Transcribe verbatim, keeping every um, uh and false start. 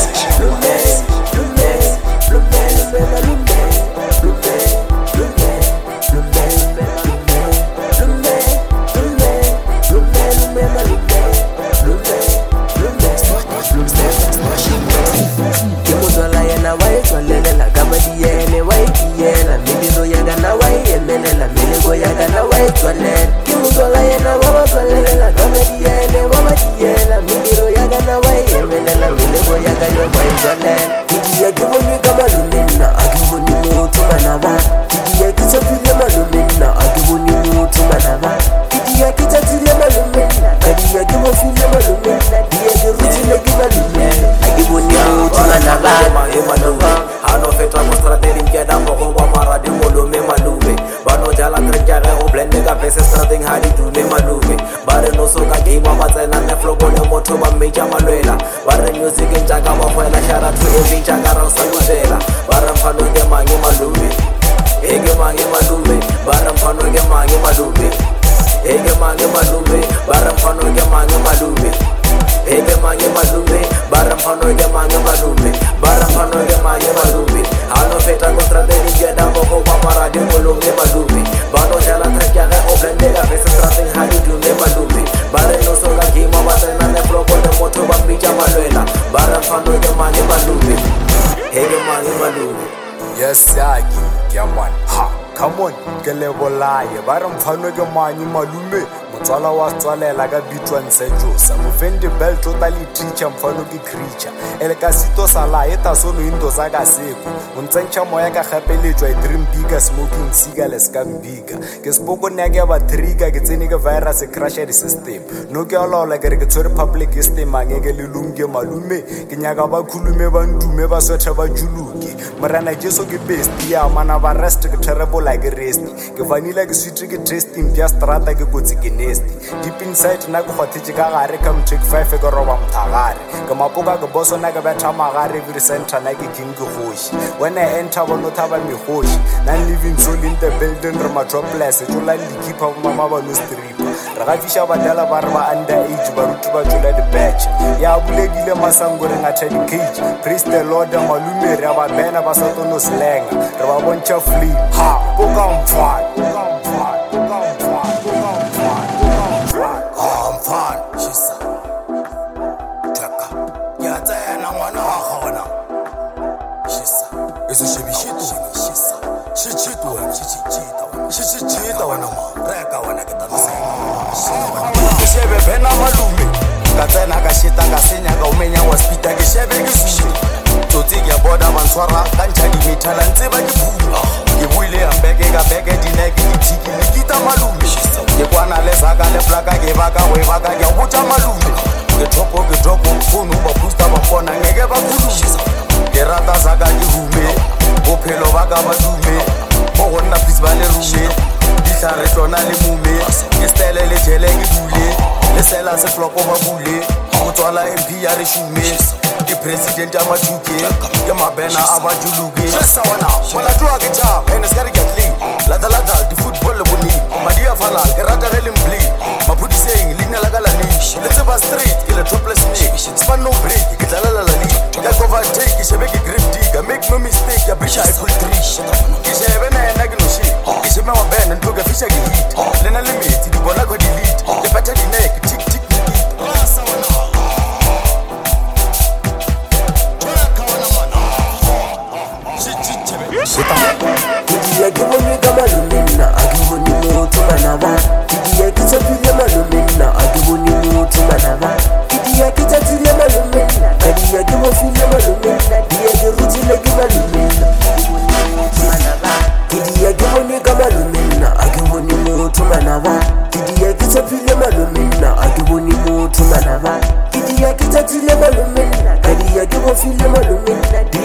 Mfano ke manyi malume motswala wa tswalela ka bitwa nsejosa mofendi bell totally teacher mfano ke creature ele ka sito sala eta sono indo za ka seko untsentsha moya ka gapeletswa I dream bigger smoking cigarettes ka mbiga ke spoko ne ke ba trigger ke tsene ke virus crasher the system no ke alola ke re ke tshwere public system angeke le lunge malume ke nyaka ba khulume ba ndume ba swetha ba juluke morana jeso ke best ya mana ba rest ke terrible like rest ke vanilla ke sweet ke tasting ya strata ke gotse ke nasty deep inside na go kgothetse ka gare come take five ke roba mthagare ke mapoka ke boso na ke betha magare every center na ke king ke goshi when I enter bono thaba me goshi na living soul in the building re metropolis jola le keep up mama ba no strip re ga fisha badala ba re ba under age ba rutu ba jola the batch ya bulegile masango re ngatha di cage praise the lord malume re ba bena ba sa tono slang re ba boncha flip ha poka mfana It's a shibi shit shisa shit shit one shit shit one shit shit shit one ma reka wana ke tanse shebe bena malume ka tsena ka shita ka senya ka umenya wa speeder ke shebe ke sushi totsi ke boda manswara ka ntja di methala ntse ba ke phuma ke buile ambeke ka beke di neck di tiki le kita malume ke kwana le zaka le plaka ke baka we baka ke botsa malume ke thopo ke thopo phone ba booster ba kona ngeke ba khulushisa ke rata zaka di hume bophelo ba ka ba dume mo gonna please ba le rume di tlare tsona le mume ke stele le jele ke bule le sela se flopo ba bule go tswala M P ya re shume ke president ya mathuke ke mabena a ba juluke sa wana mola twa ke cha ene ska re gatli la la la di football le boni madi ya fala ke rata re le mbli mapudi seng lina la kala ni le tseba street ke le topless ni span no break ke dlala la la ni ka cover take ke shebe ke grip digger make no mistake ya bisha I pull three ke shebe na ena ke no shit ke shebe ma bena ntlo ke fisha ke hit lena limit di bona ko delete ke patha di neck tick tick sa wana Kidia ke bone ka malumena a ke bone motho bana ba Kidia ke tsapile malumena a ke bone motho bana ba Kidia ke tsatsile malumena Kidia ke mofile malumena Kidia ke rutile ke malumena Kidia ke bone ka malumena a ke bone motho bana ba Kidia ke tsapile malumena a ke bone motho bana ba Kidia ke tsatsile malumena Kidia ke mofile malumena